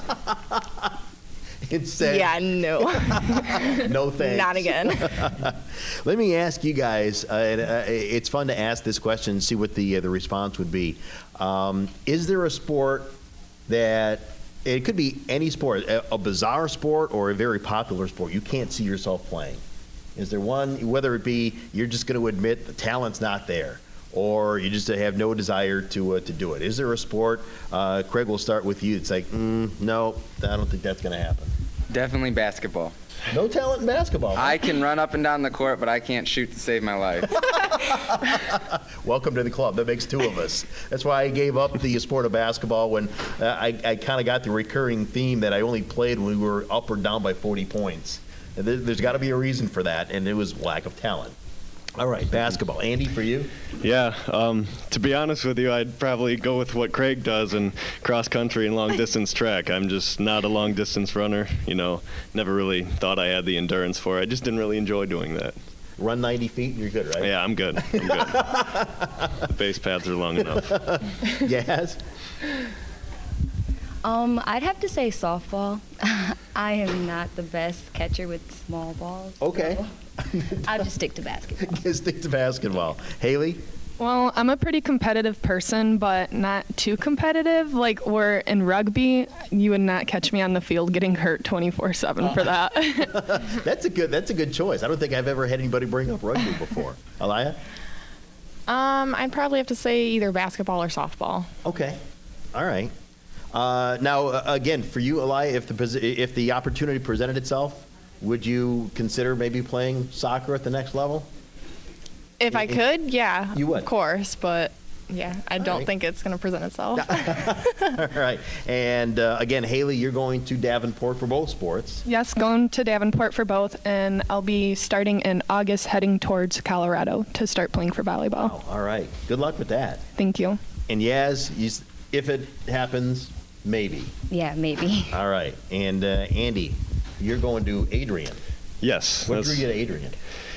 It said, Yeah, no. no thanks. Not again. Let me ask you guys, uh, and, uh, it's fun to ask this question and see what the, uh, the response would be. Um, is there a sport that, it could be any sport, a, a bizarre sport or a very popular sport, you can't see yourself playing? Is there one, whether it be you're just going to admit the talent's not there, or you just have no desire to uh, to do it? Is there a sport, uh, Craig, we'll start with you, it's like, mm, no, I don't think that's going to happen? Definitely basketball. No talent in basketball. I can run up and down the court, but I can't shoot to save my life. Welcome to the club. That makes two of us. That's why I gave up the sport of basketball when uh, I, I kind of got the recurring theme that I only played when we were up or down by forty points. And there, there's got to be a reason for that, and it was lack of talent. All right, basketball. Andy, for you? Yeah, um, to be honest with you, I'd probably go with what Craig does in cross country and long distance track. I'm just not a long distance runner. You know, never really thought I had the endurance for it. I just didn't really enjoy doing that. Run ninety feet and you're good, right? Yeah, I'm good. I'm good. The base paths are long enough. Yes? Um, I'd have to say softball. I am not the best catcher with small balls. Okay. So I'll just stick to basketball. Stick to basketball. Haley? Well, I'm a pretty competitive person, but not too competitive. Like, we're in rugby, you would not catch me on the field getting hurt twenty-four seven for that. That's a good that's a good choice. I don't think I've ever had anybody bring up rugby before. Aliyah? Um, I'd probably have to say either basketball or softball. Okay. All right. Uh, now, uh, again, for you, Aliyah, if the posi- if the opportunity presented itself, would you consider maybe playing soccer at the next level? If I could, yeah, You would? of course, but yeah, I All don't right. think it's going to present itself. All right. And uh, again, Haley, you're going to Davenport for both sports. Yes, going to Davenport for both, and I'll be starting in August heading towards Colorado to start playing for volleyball. Wow. All right. Good luck with that. Thank you. And Yaz, you, s- if it happens, maybe. Yeah, maybe. All right. And uh, Andy, you're going to Adrian. Yes. What that's- drew you to Adrian?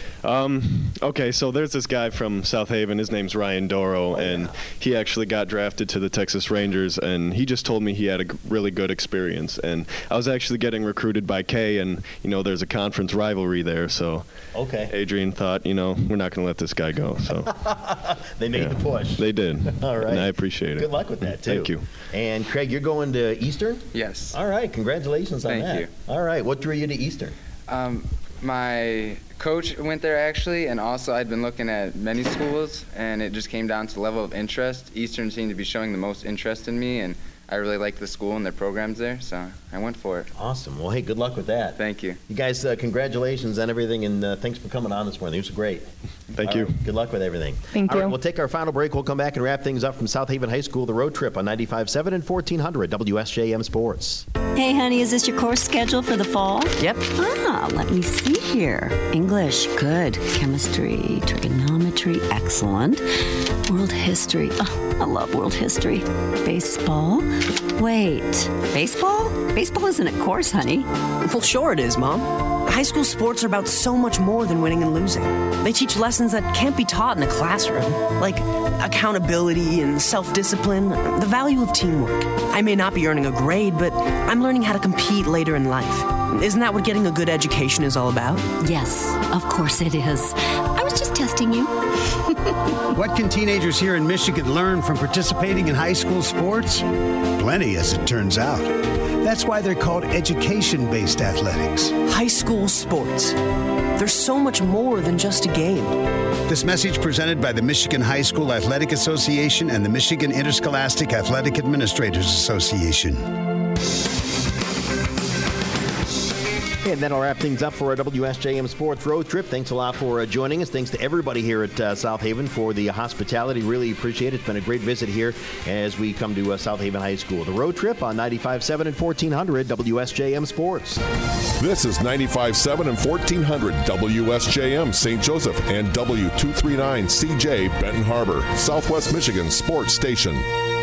Um, okay, so there's this guy from South Haven. His name's Ryan Doro, and he actually got drafted to the Texas Rangers, and he just told me he had a g- really good experience. And I was actually getting recruited by Kay, and, you know, there's a conference rivalry there, so Okay. Adrian thought, you know, we're not going to let this guy go. So They made yeah, the push. They did. All right. And I appreciate it. Good luck with that, too. Thank you. And Craig, you're going to Eastern? Yes. All right. Congratulations on Thank that. you. All right. What drew you to Eastern? Um, my coach went there actually, and also I'd been looking at many schools, and it just came down to the level of interest. Eastern seemed to be showing the most interest in me, and I really liked the school and their programs there, so I went for it. Awesome. Well, hey, good luck with that. Thank you. You guys, uh, congratulations on everything, and uh, thanks for coming on this morning. It was great. Thank All you. right, good luck with everything. Thank All right, you. we'll take our final break. We'll come back and wrap things up from South Haven High School, the road trip on ninety-five point seven and fourteen hundred W S J M Sports. Hey, honey, is this your course schedule for the fall? Yep. Ah, let me see here. English, good. Chemistry, trigonometry, excellent. World history, oh, I love world history. Baseball? Wait, baseball? Baseball isn't a course, honey. Well, sure it is, Mom. High school sports are about so much more than winning and losing. They teach lessons that can't be taught in a classroom, like accountability and self-discipline, the value of teamwork. I may not be earning a grade, but I'm learning how to compete later in life. Isn't that what getting a good education is all about? Yes, of course it is. I was just testing you. What can teenagers here in Michigan learn from participating in high school sports? Plenty, as it turns out. That's why they're called education-based athletics. High school sports. They're so much more than just a game. This message presented by the Michigan High School Athletic Association and the Michigan Interscholastic Athletic Administrators Association. And that'll wrap things up for our W S J M Sports Road Trip. Thanks a lot for uh, joining us. Thanks to everybody here at uh, South Haven for the hospitality. Really appreciate it. It's been a great visit here as we come to uh, South Haven High School. The Road Trip on ninety-five point seven and fourteen hundred W S J M Sports. This is ninety-five point seven and fourteen hundred W S J M Saint Joseph and W two thirty-nine C J Benton Harbor, Southwest Michigan Sports Station.